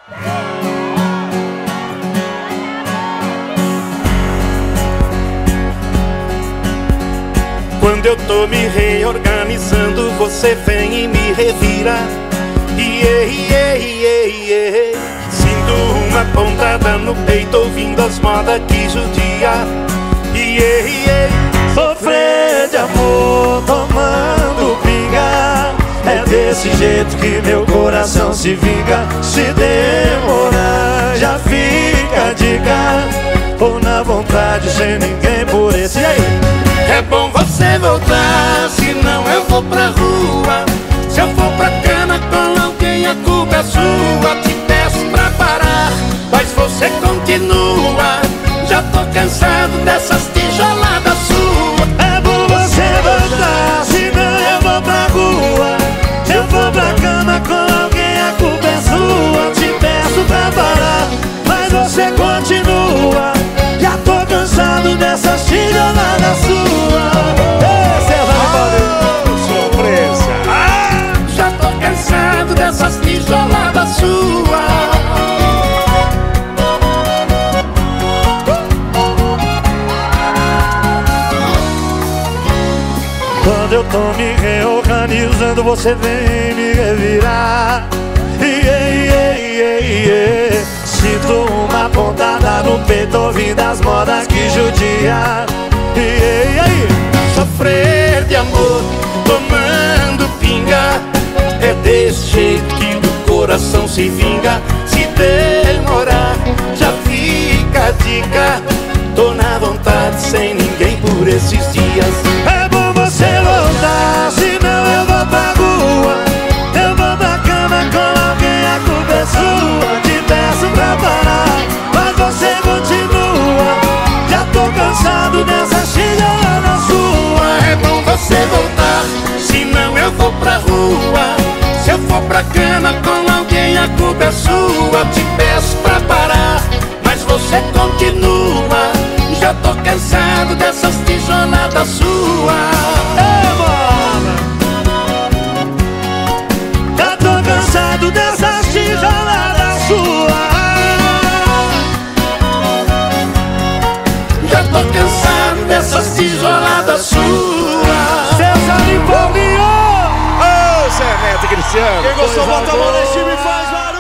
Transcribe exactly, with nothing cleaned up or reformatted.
Quando eu tô me reorganizando, você vem e me revira. Iê, iê, iê, iê. Sinto uma pontada no peito, ouvindo as modas que judia. Iê, iê. Sofrer de amor tomando pinga, é desse jeito que meu coração se vinga. Se demorar, já fica a dica. Ou na vontade, sem ninguém por esse. E aí? É bom você voltar, senão eu vou pra rua. Se eu for pra cana com alguém, a culpa é sua. Te peço pra parar, mas você continua. Já tô cansado dessas tijoladas suas. É bom você voltar, senão eu vou pra rua. Se eu for pra cama com alguém, a culpa é sua. Te peço pra parar, mas você continua. Já tô cansado dessas tijoladas suas. Dessas tijoladas suas. Quando eu tô me reorganizando, você vem me revirar. Iê, iê, iê, iê. Sinto uma pontada no peito, ouvindo as modas que judia. Iê, e aí? Sofrer de amor tomando pinga, é desse jeito que do coração se vinga. Se demorar, já fica a dica. Tô na vontade, sem ninguém por esses dias. É bom você voltar, senão eu vou pra rua. Eu vou pra cama com alguém, a culpa é sua. Te peço pra parar, mas você continua. Já tô cansado dessa tijolada sua. É bom você voltar, senão eu vou pra rua. Se eu for pra cama com alguém, a culpa é sua. Te peço pra parar, mas você continua. Já tô cansado dessas tijoladas suas. Ei, mano! Já tô cansado dessas tijoladas suas. Já tô cansado dessas tijoladas suas. César e Paulinho! Ô, Zé Neto e Cristiano. Quem gostou, bota a mão nesse time e faz barulho!